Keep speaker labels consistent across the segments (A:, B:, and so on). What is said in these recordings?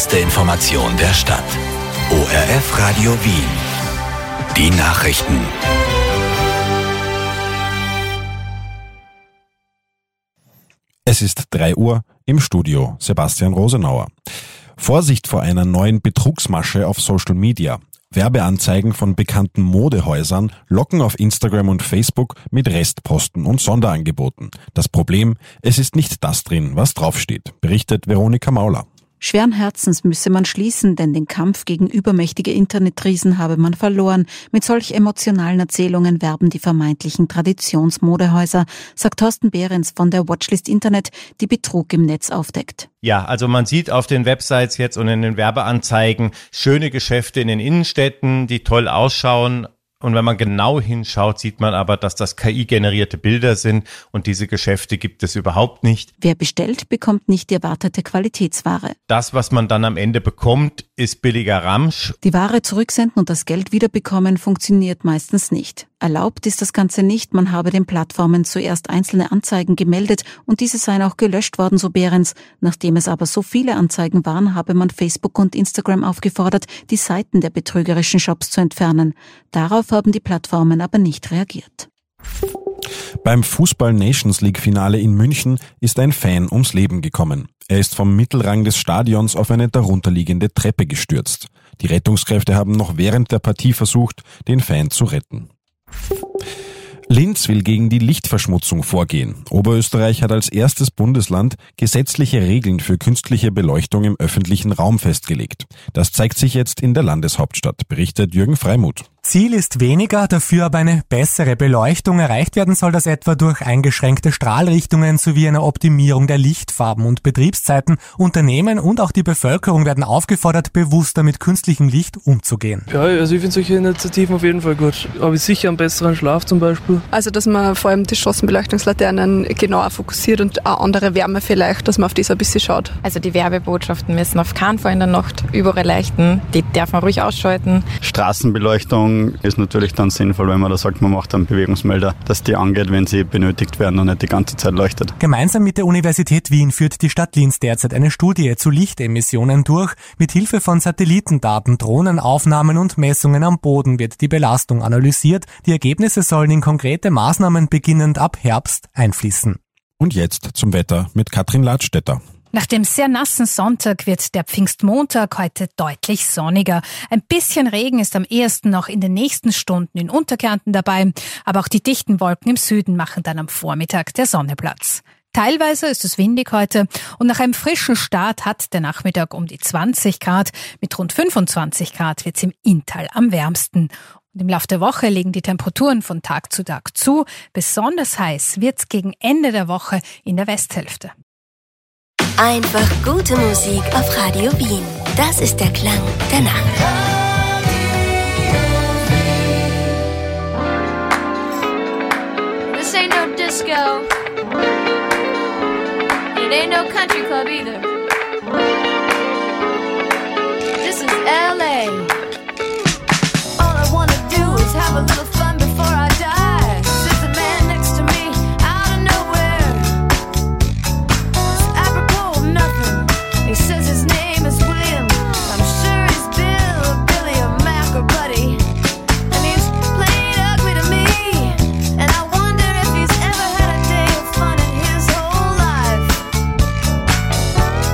A: beste Information der Stadt. ORF Radio Wien. Die Nachrichten.
B: Es ist 3 Uhr, im Studio Sebastian Rosenauer. Vorsicht vor einer neuen Betrugsmasche auf Social Media. Werbeanzeigen von bekannten Modehäusern locken auf Instagram und Facebook mit Restposten und Sonderangeboten. Das Problem, es ist nicht das drin, was draufsteht, berichtet Veronika Mauler.
C: Schweren Herzens müsse man schließen, denn den Kampf gegen übermächtige Internetriesen habe man verloren. Mit solch emotionalen Erzählungen werben die vermeintlichen Traditionsmodehäuser, sagt Thorsten Behrens von der Watchlist Internet, die Betrug im Netz aufdeckt.
D: Ja, also man sieht auf den Websites jetzt und in den Werbeanzeigen schöne Geschäfte in den Innenstädten, die toll ausschauen. Und wenn man genau hinschaut, sieht man aber, dass das KI-generierte Bilder sind und diese Geschäfte gibt es überhaupt nicht.
C: Wer bestellt, bekommt nicht die erwartete Qualitätsware.
D: Das, was man dann am Ende bekommt, ist billiger Ramsch.
C: Die Ware zurücksenden und das Geld wiederbekommen funktioniert meistens nicht. Erlaubt ist das Ganze nicht, man habe den Plattformen zuerst einzelne Anzeigen gemeldet und diese seien auch gelöscht worden, so Behrens. Nachdem es aber so viele Anzeigen waren, habe man Facebook und Instagram aufgefordert, die Seiten der betrügerischen Shops zu entfernen. Darauf haben die Plattformen aber nicht reagiert.
B: Beim Fußball-Nations-League-Finale in München ist ein Fan ums Leben gekommen. Er ist vom Mittelrang des Stadions auf eine darunterliegende Treppe gestürzt. Die Rettungskräfte haben noch während der Partie versucht, den Fan zu retten. Linz will gegen die Lichtverschmutzung vorgehen. Oberösterreich hat als erstes Bundesland gesetzliche Regeln für künstliche Beleuchtung im öffentlichen Raum festgelegt. Das zeigt sich jetzt in der Landeshauptstadt, berichtet Jürgen Freimuth.
E: Ziel ist weniger, dafür aber eine bessere Beleuchtung. Erreicht werden soll das etwa durch eingeschränkte Strahlrichtungen sowie eine Optimierung der Lichtfarben und Betriebszeiten. Unternehmen und auch die Bevölkerung werden aufgefordert, bewusster mit künstlichem Licht umzugehen.
F: Ja, also ich finde solche Initiativen auf jeden Fall gut. Habe ich sicher einen besseren Schlaf zum Beispiel.
G: Also dass man vor allem die Straßenbeleuchtungslaternen genauer fokussiert und auch andere Wärme vielleicht, dass man auf das ein bisschen schaut.
H: Also die Werbebotschaften müssen auf keinen Fall in der Nacht überall leuchten. Die darf man ruhig ausschalten.
I: Straßenbeleuchtung ist natürlich dann sinnvoll, wenn man da sagt, man macht einen Bewegungsmelder, dass die angeht, wenn sie benötigt werden und nicht die ganze Zeit leuchtet.
E: Gemeinsam mit der Universität Wien führt die Stadt Linz derzeit eine Studie zu Lichtemissionen durch. Mit Hilfe von Satellitendaten, Drohnenaufnahmen und Messungen am Boden wird die Belastung analysiert. Die Ergebnisse sollen in konkrete Maßnahmen beginnend ab Herbst einfließen.
B: Und jetzt zum Wetter mit Katrin Ladstätter.
J: Nach dem sehr nassen Sonntag wird der Pfingstmontag heute deutlich sonniger. Ein bisschen Regen ist am ehesten noch in den nächsten Stunden in Unterkärnten dabei, aber auch die dichten Wolken im Süden machen dann am Vormittag der Sonne Platz. Teilweise ist es windig heute und nach einem frischen Start hat der Nachmittag um die 20 Grad. Mit rund 25 Grad wird es im Inntal am wärmsten. Und im Laufe der Woche legen die Temperaturen von Tag zu Tag zu. Besonders heiß wird es gegen Ende der Woche in der Westhälfte.
K: Einfach gute Musik auf Radio Wien. Das ist der Klang der Nacht.
L: This ain't no disco. It ain't no country club either. This is LA. All I wanna do is have a little fun before I die. There's a man next to me out of nowhere. Apropos of nothing. He says his name is William. I'm sure he's Bill or Billy or Mac or Buddy. And he's playing ugly to me. And I wonder if he's ever had a day of fun in his whole life.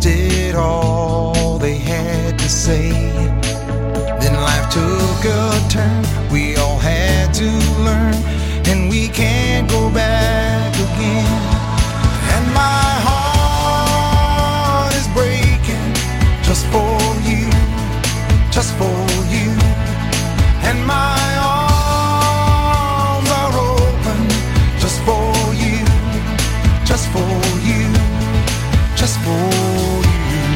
M: exhausted all they had to say. Then life took a turn, we all had to learn, and we can't go back again. And my heart is breaking just for you, just for you. And my arms are open just for you, just for you, just for you.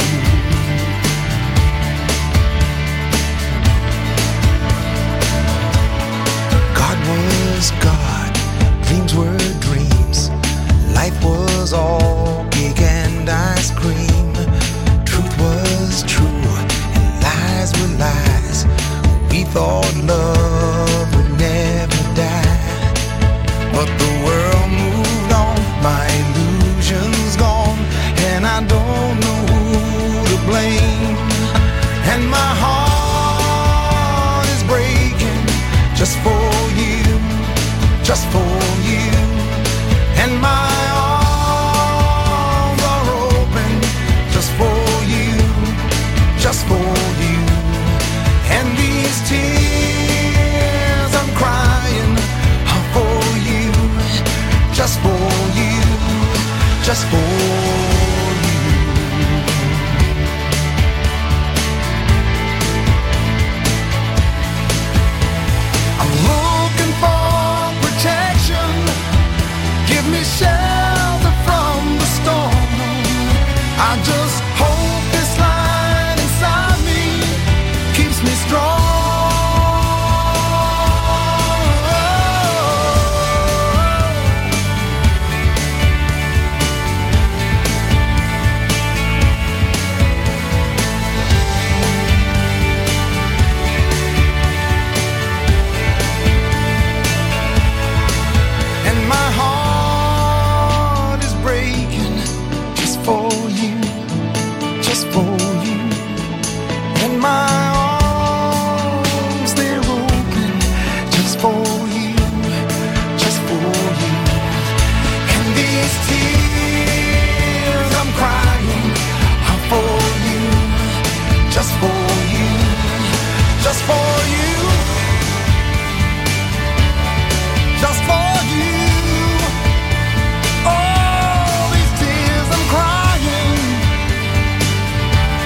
M: God was God, dreams were dreams, life was all cake and ice cream. Truth was true and lies were lies. We thought love would never die, but the world moved on, my illusion's gone, and I don't know who to blame. And my heart is breaking just for you, just for you. And my arms are open just for you, just for you. And these tears I'm crying are for you, just for you, just for you. I'm looking for protection, give me shelter from the storm. I just hope this light inside me keeps me strong. And my heart is breaking just for you, just for you. And my arms, they're open just for you, just for you. And these tears I'm crying are for you, just for you, just for you, just for you. All these tears I'm crying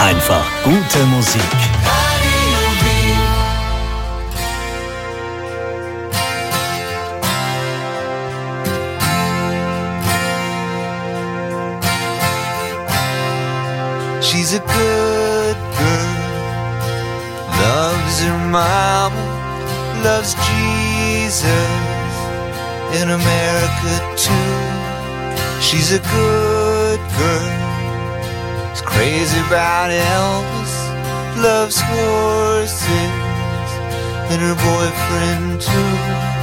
A: Einfach gute Musik.
M: She's a good girl, loves her mama, loves Jesus in America too. She's a good girl, is crazy about Elvis, loves horses and her boyfriend too.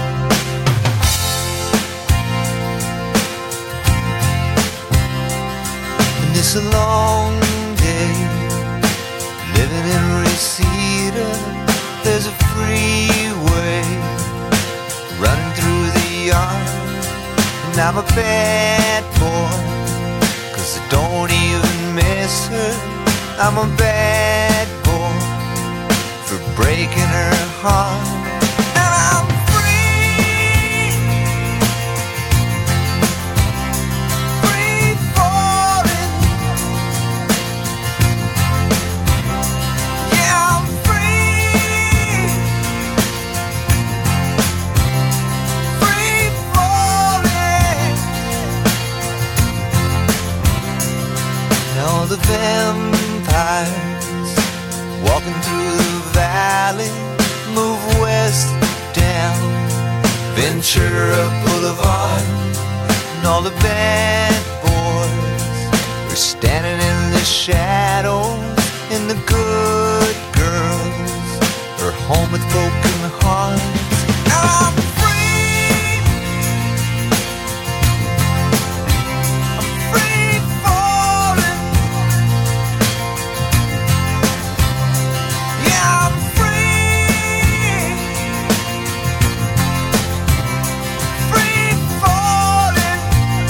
M: And it's a long day living in Reseda. There's a freeway running through the yard, and I'm a bad boy, 'cause I don't even miss her. I'm a bad boy for breaking her heart. And I'm free, free falling. Yeah, I'm free, free falling. Now the vampires walking through the valley move west down Ventura Boulevard, and all the bad boys are standing in the shadows, and the good girls are home with broken hearts. Now I'm free, I'm free falling. Yeah, I'm free, free falling.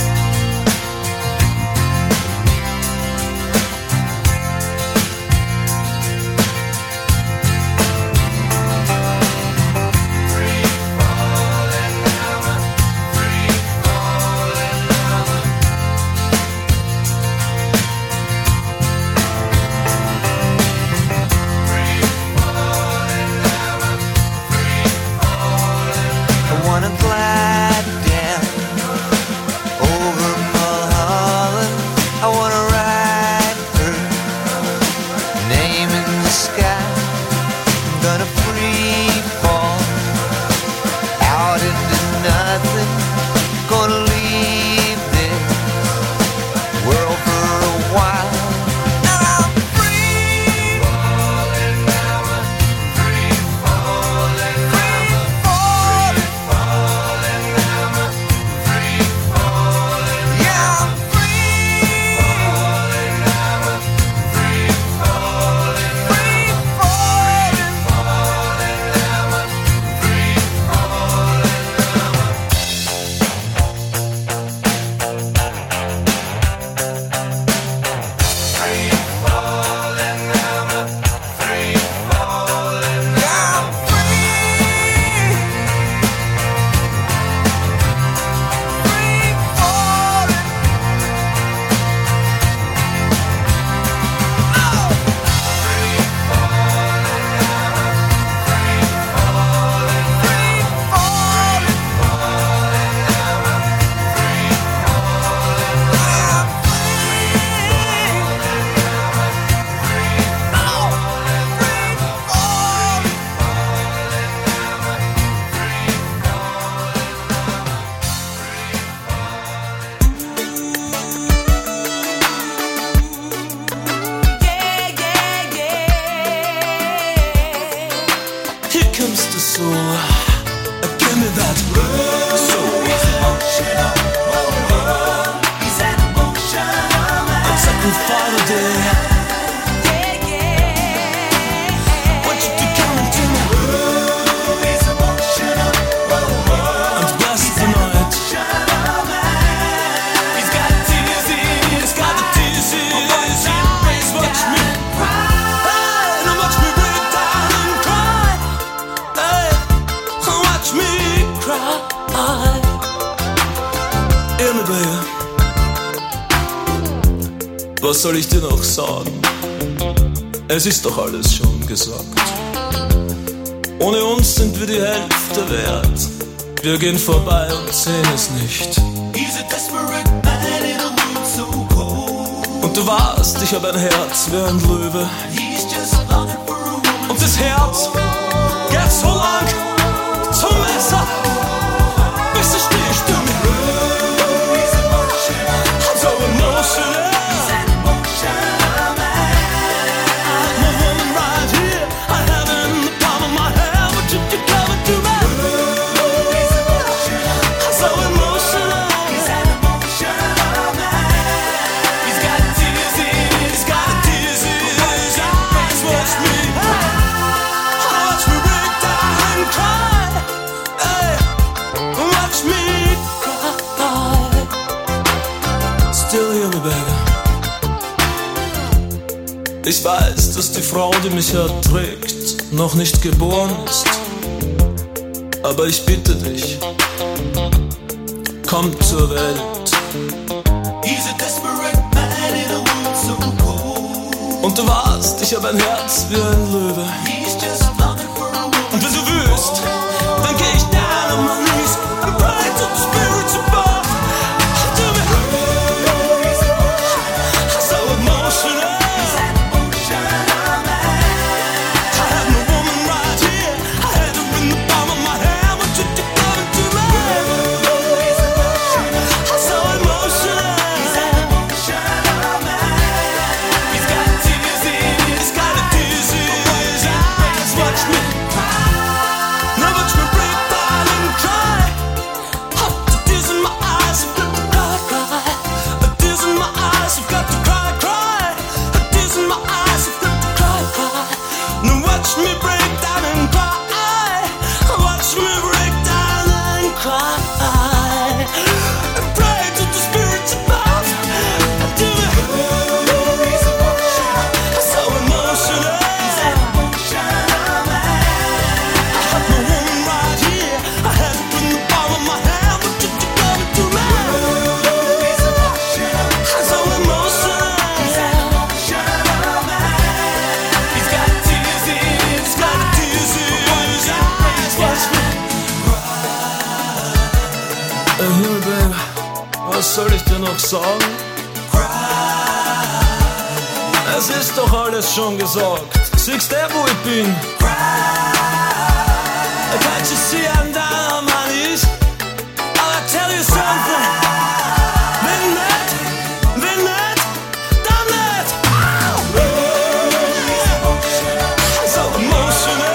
M: I wanna glide down over Mulholland. I wanna write her name in the sky. I'm gonna free fall out into nothing. Gonna leave this world for a while. And I'm free, free falling, free falling. Yeah, I'm free, free falling, free falling.
N: Here comes the soul. Give me that soul. He's emotional. He's an emotional man. I'm second Friday. Want you to come into me. He's emotional. And bless the night. He's got disease. He's got the disease. Please watch me cry. And watch me break down and cry. Watch me cry. Baby, was soll ich dir noch sagen? Es ist doch alles schon gesagt. Ohne uns sind wir die Hälfte wert. Wir gehen vorbei und sehen es nicht. Und du warst, ich hab ein Herz wie ein Löwe. Und das Herz geht so lang zum Messer, bis es sticht du mir. So emotional. Ich weiß, dass die Frau, die mich erträgt, noch nicht geboren ist. Aber ich bitte dich, komm zur Welt. Und du warst, ich hab ein Herz wie ein Löwe. Und wenn du willst, dann geh ich down on my knees and pray to the spirits above. So emotional. Was soll ich dir noch sagen? Es ist doch alles schon gesagt. Siehst du, wo ich bin? Can't you see I'm down on my knees? I'll tell you something. Wenn nicht, dann nicht. So emotional.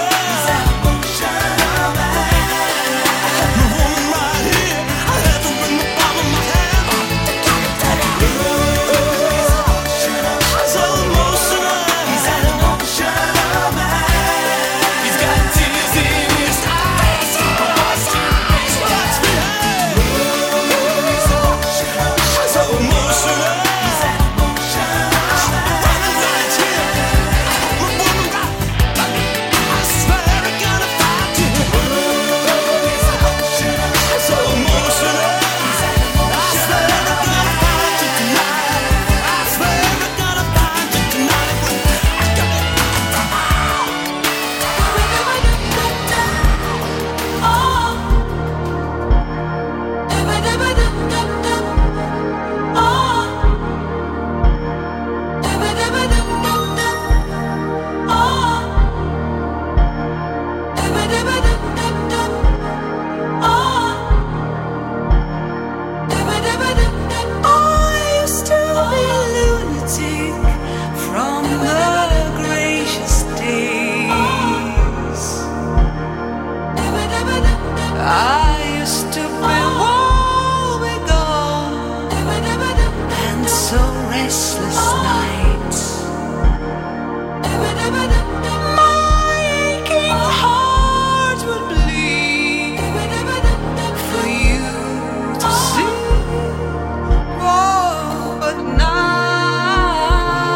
L: But now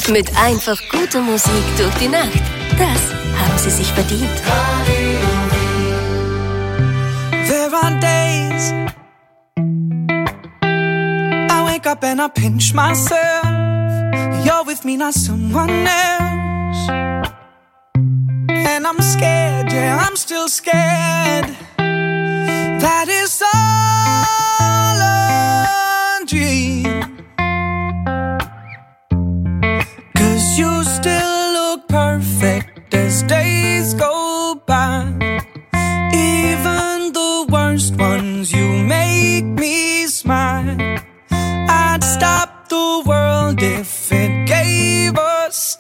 K: Mit einfach guter Musik durch die Nacht. Das haben Sie sich verdient.
O: There are days I wake up and I pinch myself. You're with me, not someone else. And I'm scared, yeah, I'm still scared. That is all a dream. 'Cause you still look perfect as days go by. Even the worst ones, you make me smile. I'd stop the world if it gave us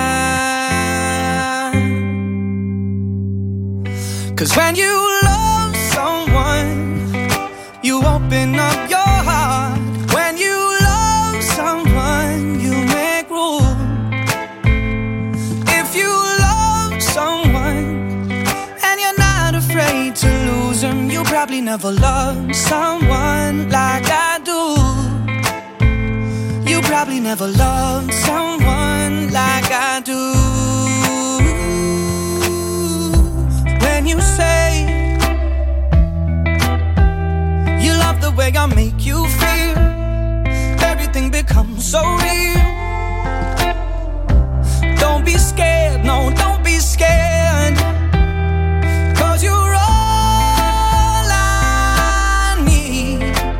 O: time. 'Cause when you love someone, you open up your heart. When you love someone, you make room. If you love someone and you're not afraid to lose them, you probably never loved someone like I do. You probably never loved someone like I do. When you say you love the way I make you feel, everything becomes so real. Don't be scared, no, don't be scared. 'Cause you're all I need.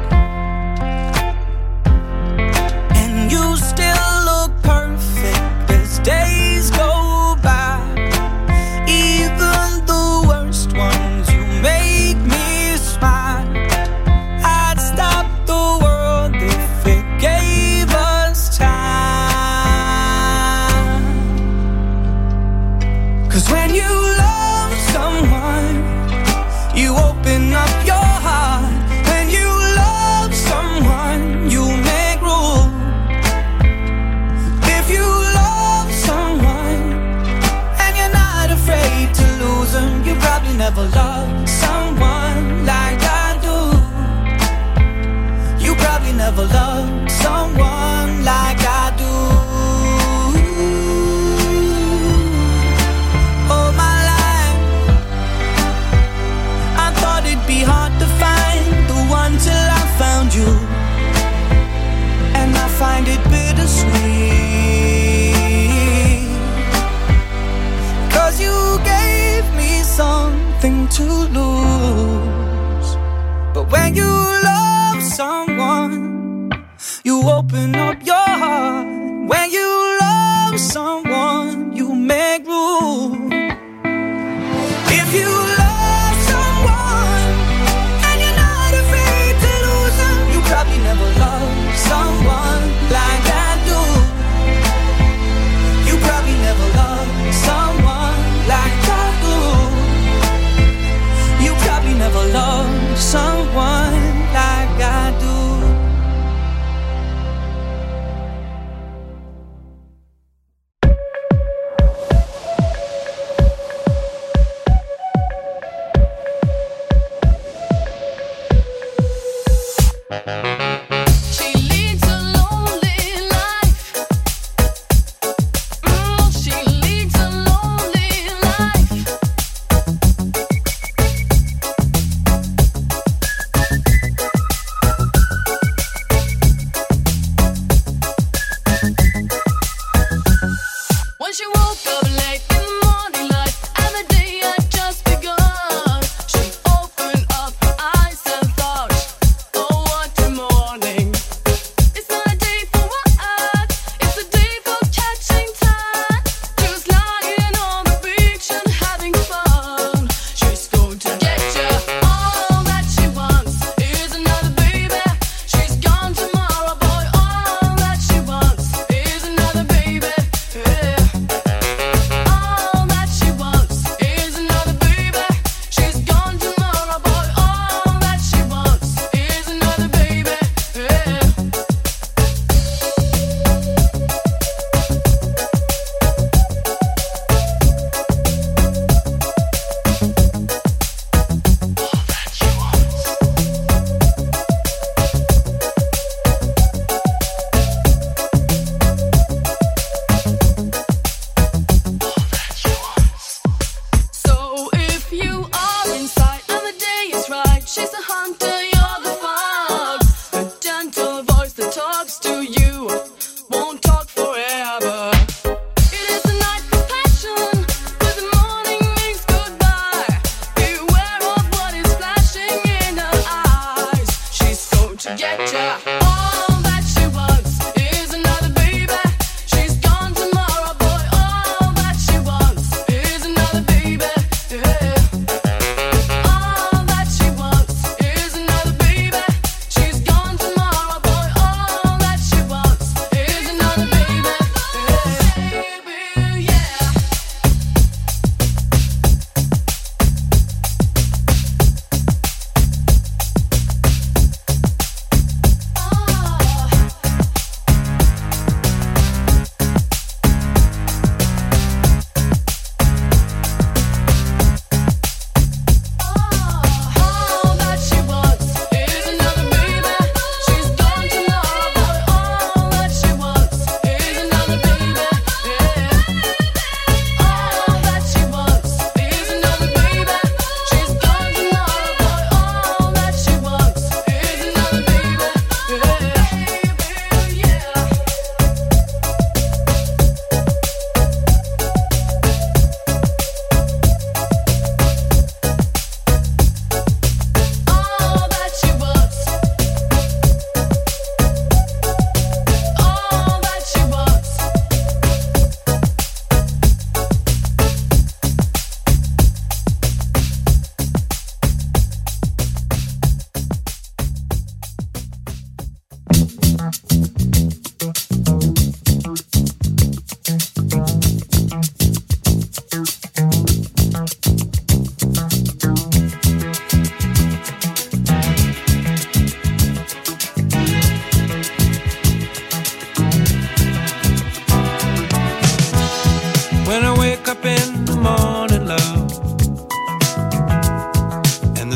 O: And you still look perfect as days go by. Even the worst ones, you make me smile. I'd stop the world if it gave us time. 'Cause when you love someone, you open up your heart. When you love someone, you make room. If you love someone and you're not afraid to lose them, you probably never loved someone like I do. You probably never loved someone like I do. All my life I thought it'd be hard to find the one till I found you. And I find it bittersweet. 'Cause you gave me something to lose. But when you love someone, you open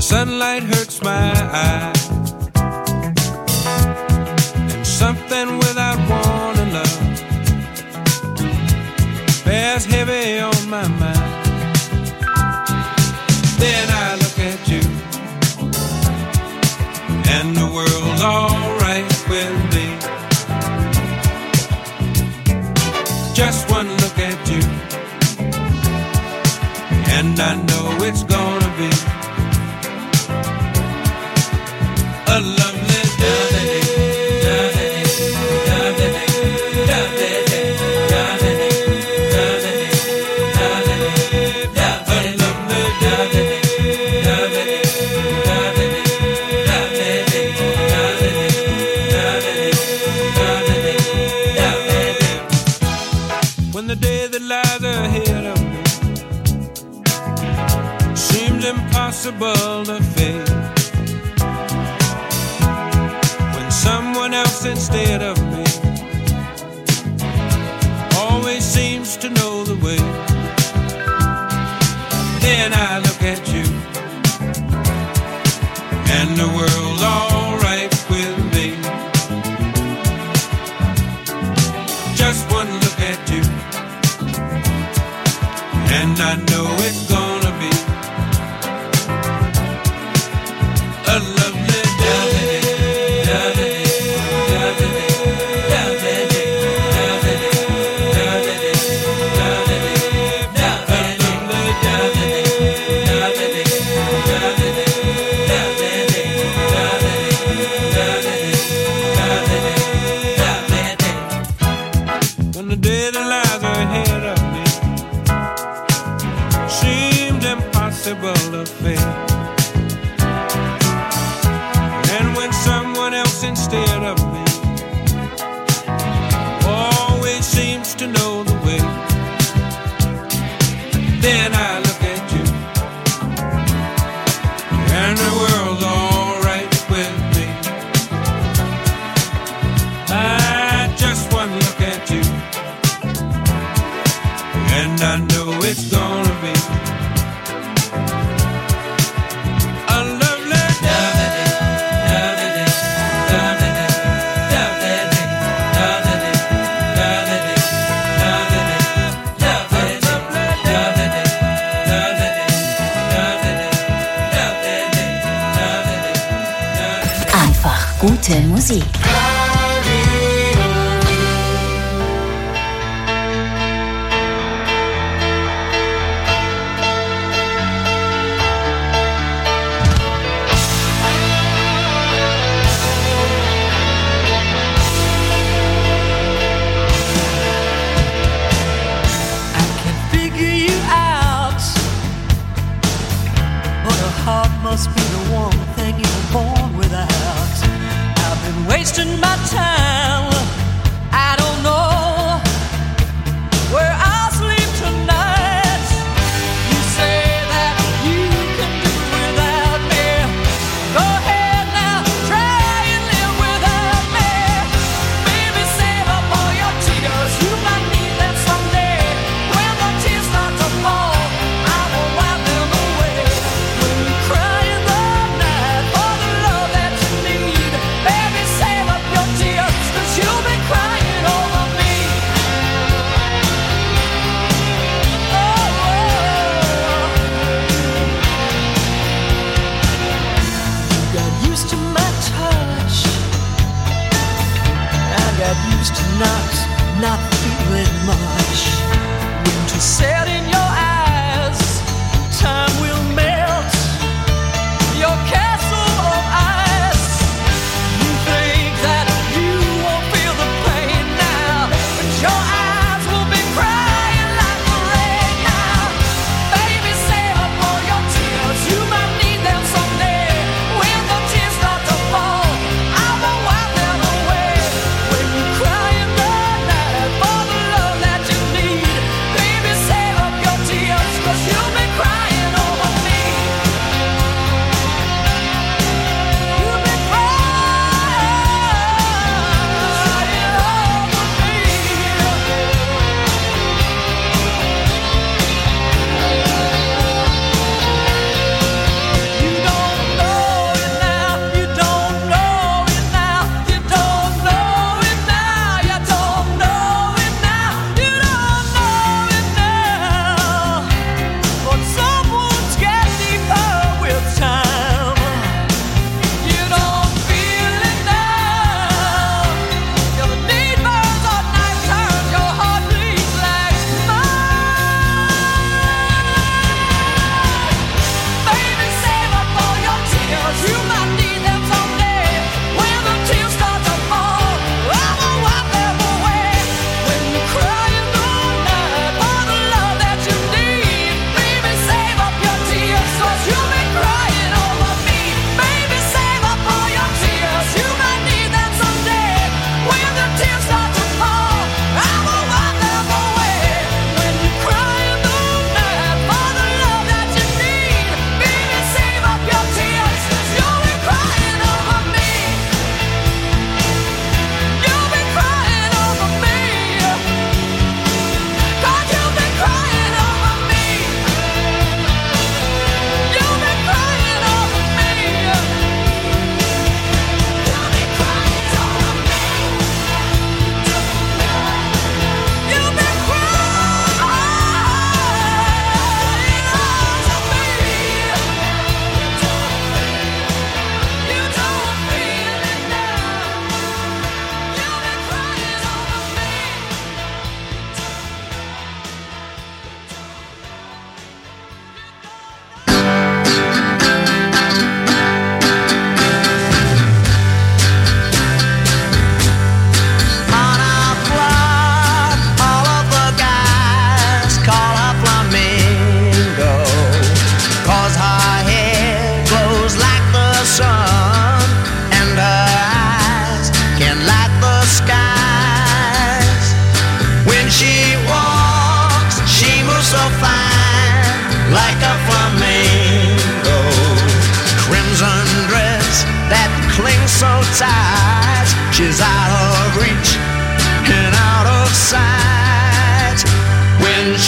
P: sunlight hurts my eyes, and something without wanting love bears heavy on my mind. Then I look at you, and the world's alright with me. Just one look at you, and I know it's gonna be a lovely day. When the day that lies ahead of me seems impossible to face, when someone else instead of me always seems to know the way, then I look at you, and the world's alright with me. Just one look at you, and I know it's gonna be a lovely day. When the day that lies ahead of me seemed impossible to face, and when someone else instead of me always seems to know the way, then I look at you, and the world's alright with me. I just one look at you, and I know it's gonna be a lovely day.
K: Einfach gute Musik.
Q: Must be the one thing you were born without. I've been wasting my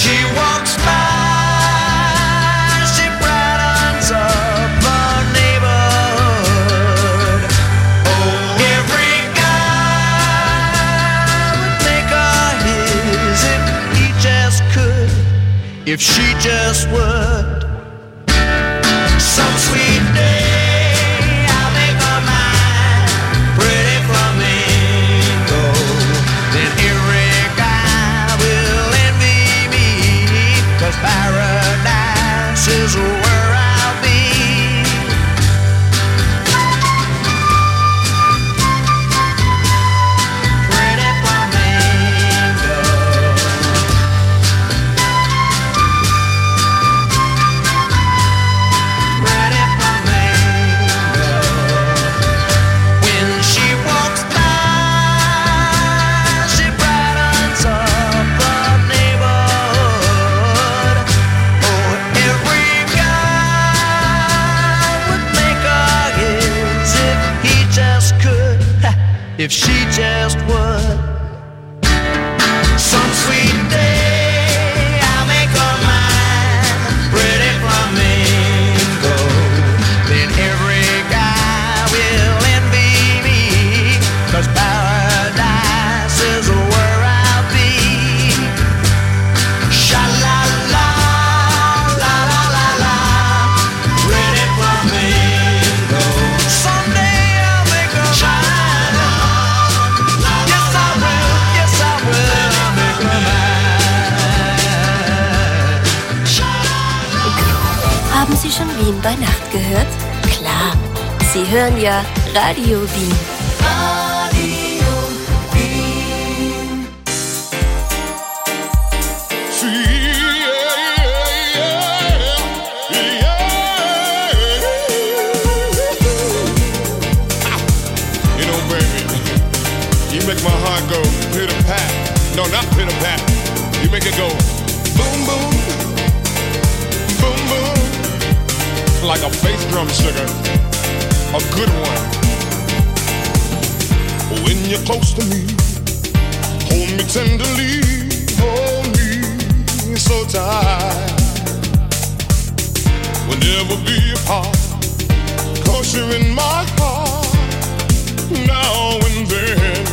M: she walks by, she brightens up the neighborhood. Oh, every guy would make her his if he just could, if she just would. Some sweet day I'll make her mine, pretty flamingo. Then every guy will envy me, 'cause paradise is where I'll be. Pretty flamingo. Pretty flamingo. When she walks by, she brightens up the neighborhood. Oh, every guy would make her his if he just could, if she just would. Some sweet day I'll make her mine, pretty flamingo. Then every guy will envy me, 'cause paradise is where I'll be. Sha-la-la, la-la-la-la, pretty flamingo. Someday I'll make her shine. Yes, I will, yes, I will. I'll make her mine.
K: Haben Sie schon Wien bei Nacht gehört? Klar, Sie hören ja Radio Wien.
M: Radio Wien.
Q: You know, baby, you make my heart go pitter-pat. No, not pitter-pat. You make it go boom, boom, boom, boom. Like a bass drum, sugar. A good one. When you're close to me, hold me tenderly, hold me so tight. We'll never be apart, 'cause you're in my heart, now and then.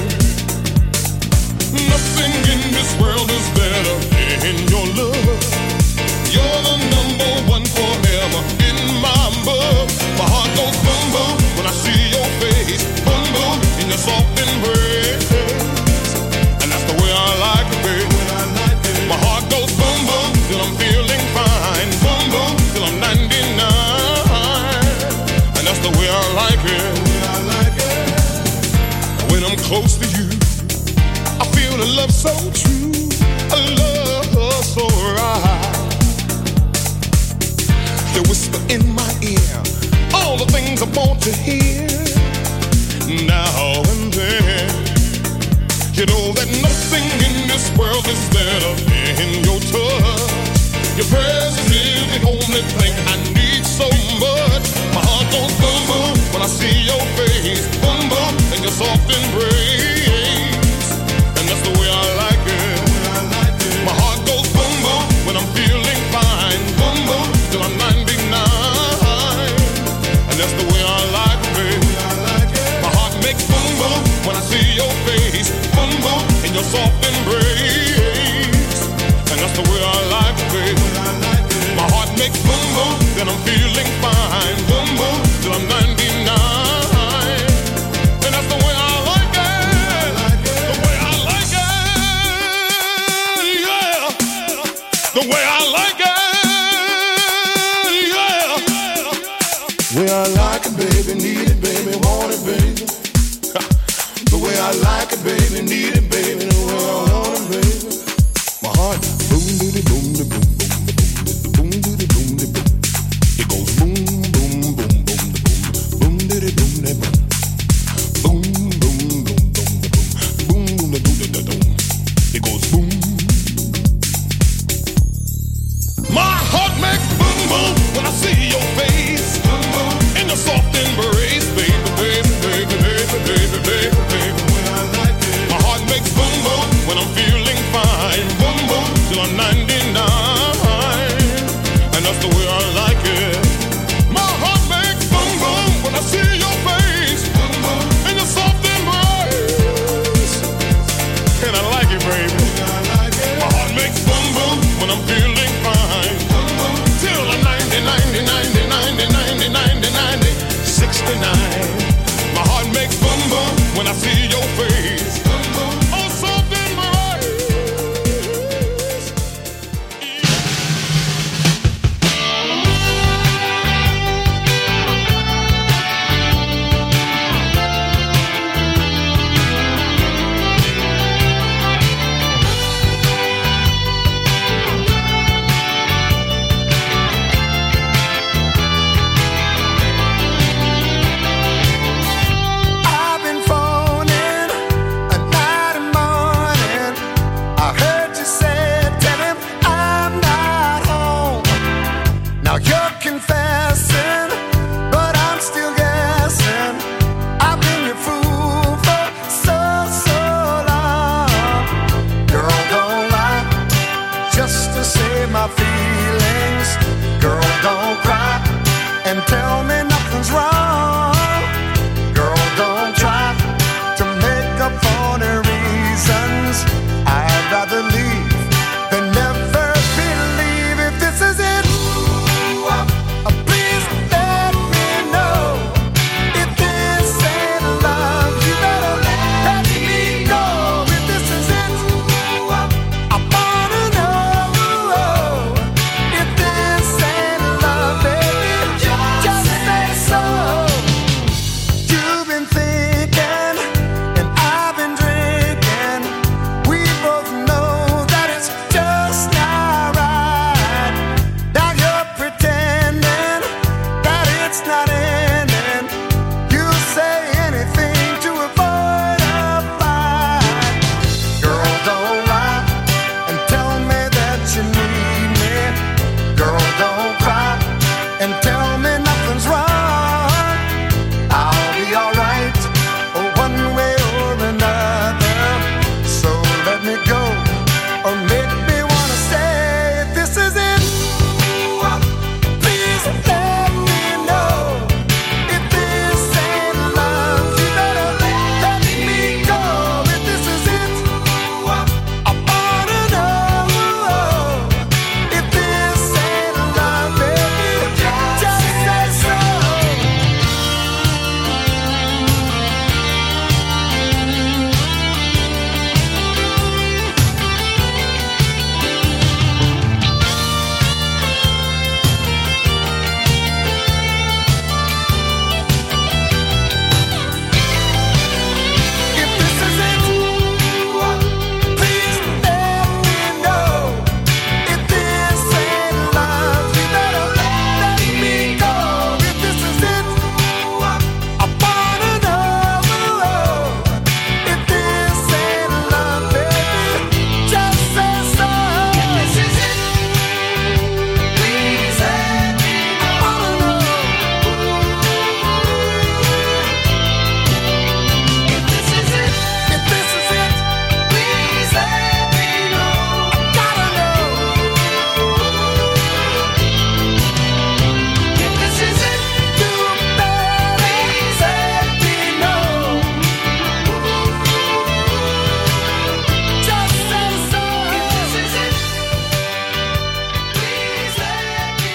Q: Nothing in this world is better than your love. You're the number one forever in my book. My heart goes boom, boom when I see your face, boom, boom in your soft embrace. And that's the way I like it, baby. My heart goes boom, boom till I'm feeling fine, boom, boom till I'm 99. And that's the way I like it. When I'm close to you, I feel a love so true, a love so right. You whisper in my ear all the things I want to hear. Now and then, you know that nothing in this world is better than your touch. Your presence is the only thing I need so much. My heart goes boom, boom when I see your face, boom, boom in your soft embrace. And that's the way I like it. My heart goes boom, boom when I'm feeling fine, boom, boom till I'm 99. And that's the way I like it, baby. My heart makes boom, boom when I see your face, boom, boom in your soft embrace. And that's the way I like it, baby. My heart makes boom, boom, then I'm feeling fine, boom, boom till I'm 99. And that's the way I like it, the way I like it, yeah. The way I like it, yeah. Way I like it, baby, need it, baby, want it, baby. The way I like it, baby, need it, baby, the way I want it, baby. My heart, boom, doody, boom, boom, boom, boom, doody, boom, boom. It goes boom, boom, boom, boom, boom, doody, boom, boom, boom, boom, boom, boom, boom, boom. It goes boom. My heart makes boom, boom when I see your face, boom, boom in the soft embrace, baby, baby, baby, baby, baby, baby, baby. My heart makes boom, boom when I'm feeling fine, boom, boom till I'm 99.
R: save my feelings. Girl, don't cry and tell me nothing's wrong. Girl, don't try to make up for the reasons. I'd rather leave than never believe. If this is it, please let me know. If this ain't love, you better let me go. If this is it, I wanna know. If this ain't love, baby, just say so. You've been thinking and I've been drinking. We both know that it's just not right. Now you're pretending that it's not ending. You say anything to avoid a fight. Girl, don't lie and tell me that you need me. Girl, don't cry and tell me nothing's wrong. I'll be alright, one way or another. So let me go or make me wanna stay. If this is it, please let me know. If this ain't love, you better let me go. If this is it, I wanna know. If this ain't love, baby, just say so. If this is it, please let me know. If this ain't love, you better let me go. If this is it, I wanna know. If this ain't love, baby, just say so. If this is it, please let me know. I wanna know. If this is it, please let me know. I gotta know. If this is it, you better please let me know. Just say so. If this is it, please let me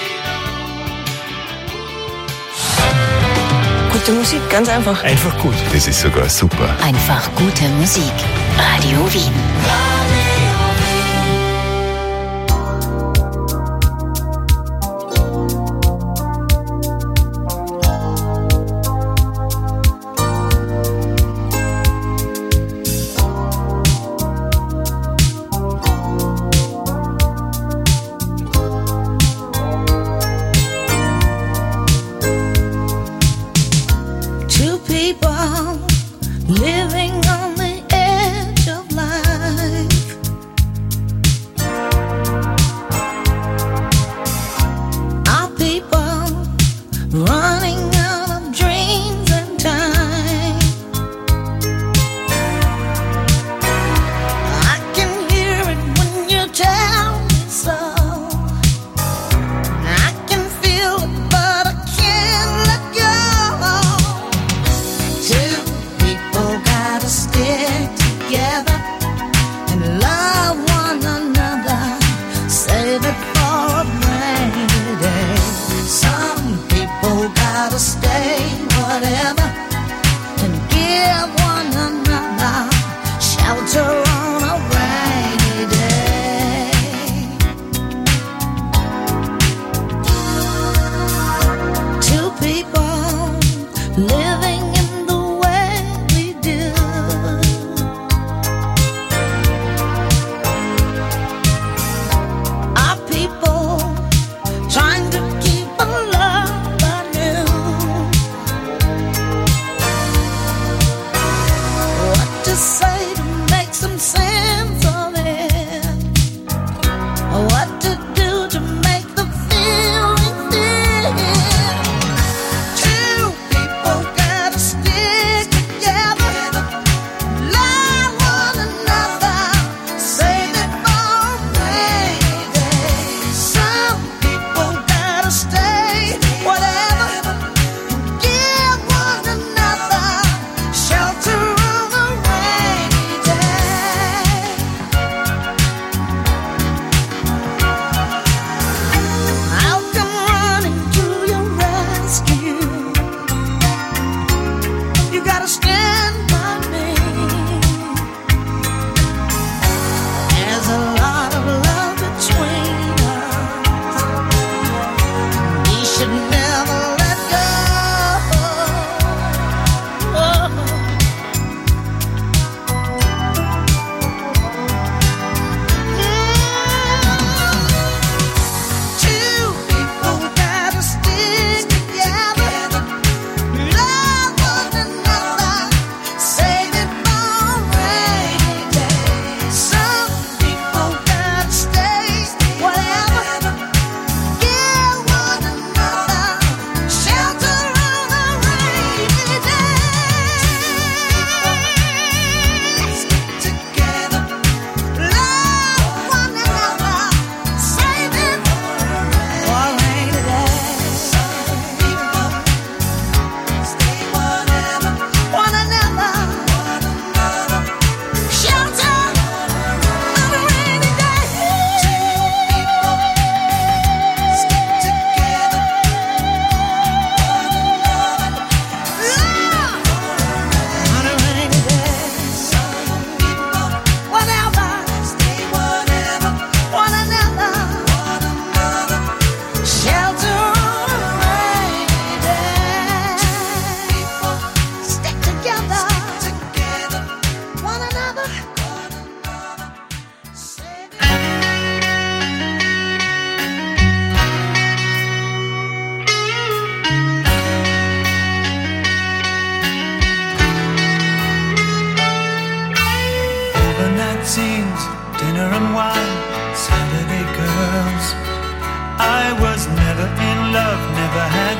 R: know.
S: Gute Musik, ganz einfach.
A: Einfach gut. Das ist sogar super.
K: Einfach gute Musik. Radio Wien.
L: Two people living on the edge of life.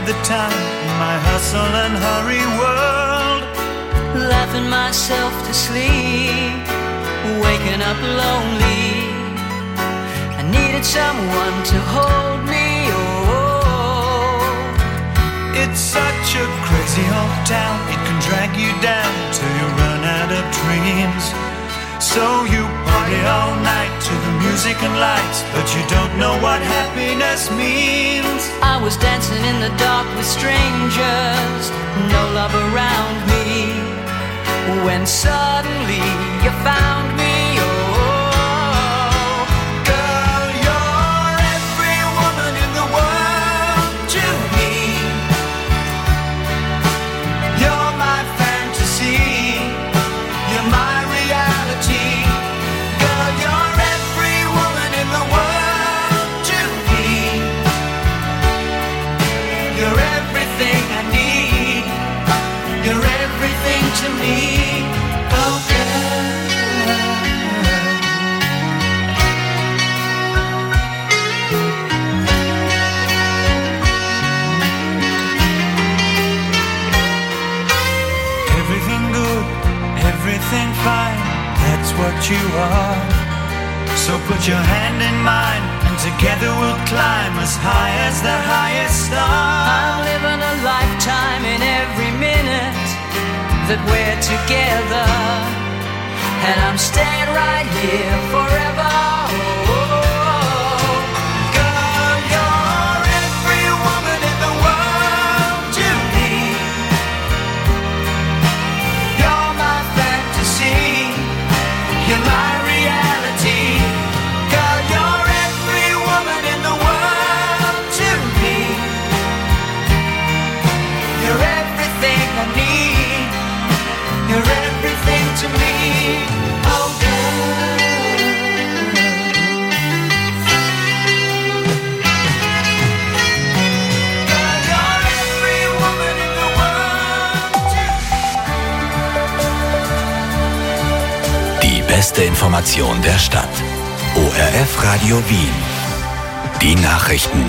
S: of the time in my hustle and hurry world.
T: Laughing myself to sleep, waking up lonely. I needed someone to hold me, oh.
S: It's such a crazy old town, it can drag you down till you run out of dreams. So you party all night to the music and lights, but you don't know what happiness means.
T: I was dancing in the dark with strangers, no love around me, when suddenly you found me, oh.
S: Girl, you're every woman in the world to me. You're my fantasy, you're my reality. Girl, you're every woman in the world to me. You're everything I need, you're everything to me, oh girl. Everything good, everything fine, that's what you are. So put your hand in mine, and together we'll climb as high as the highest star.
T: I'm living a lifetime in every minute that we're together, and I'm staying right here forever, oh.
S: Girl, you're every woman in the world to me. You're my fantasy, you're my reality. Girl, you're every woman in the world to me. You're everything I need, you're everything to me, oh girl. Girl, you're every woman in the world.
A: Die beste Information der Stadt. ORF Radio Wien. Die Nachrichten.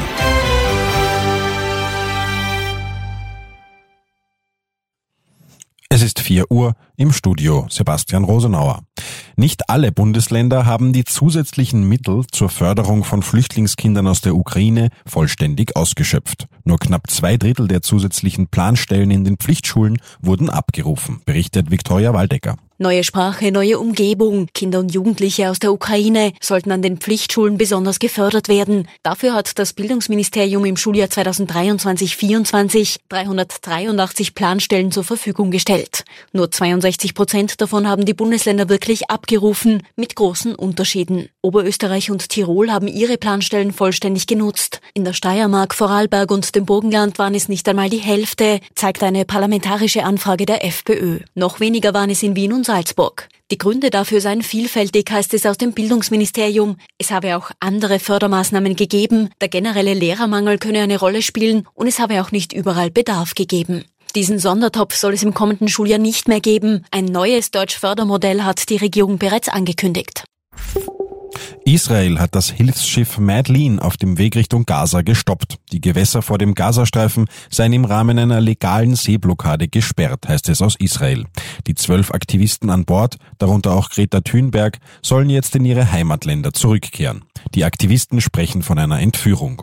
B: Es ist 4 Uhr, im Studio Sebastian Rosenauer. Nicht alle Bundesländer haben die zusätzlichen Mittel zur Förderung von Flüchtlingskindern aus der Ukraine vollständig ausgeschöpft. Nur knapp 2/3 der zusätzlichen Planstellen in den Pflichtschulen wurden abgerufen, berichtet Viktoria Waldecker.
U: Neue Sprache, neue Umgebung. Kinder und Jugendliche aus der Ukraine sollten an den Pflichtschulen besonders gefördert werden. Dafür hat das Bildungsministerium im Schuljahr 2023/24 383 Planstellen zur Verfügung gestellt. Nur 62% davon haben die Bundesländer wirklich abgerufen, mit großen Unterschieden. Oberösterreich und Tirol haben ihre Planstellen vollständig genutzt. In der Steiermark, Vorarlberg und dem Burgenland waren es nicht einmal die Hälfte, zeigt eine parlamentarische Anfrage der FPÖ. Noch weniger waren es in Wien und Salzburg. Die Gründe dafür seien vielfältig, heißt es aus dem Bildungsministerium. Es habe auch andere Fördermaßnahmen gegeben, der generelle Lehrermangel könne eine Rolle spielen und es habe auch nicht überall Bedarf gegeben. Diesen Sondertopf soll es im kommenden Schuljahr nicht mehr geben. Ein neues Deutsch-Fördermodell hat die Regierung bereits angekündigt.
B: Israel hat das Hilfsschiff Madeleine auf dem Weg Richtung Gaza gestoppt. Die Gewässer vor dem Gazastreifen seien im Rahmen einer legalen Seeblockade gesperrt, heißt es aus Israel. Die 12 Aktivisten an Bord, darunter auch Greta Thunberg, sollen jetzt in ihre Heimatländer zurückkehren. Die Aktivisten sprechen von einer Entführung.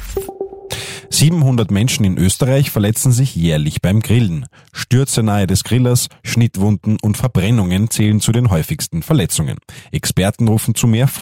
B: 700 Menschen in Österreich verletzen sich jährlich beim Grillen. Stürze nahe des Grillers, Schnittwunden und Verbrennungen zählen zu den häufigsten Verletzungen. Experten rufen zu mehr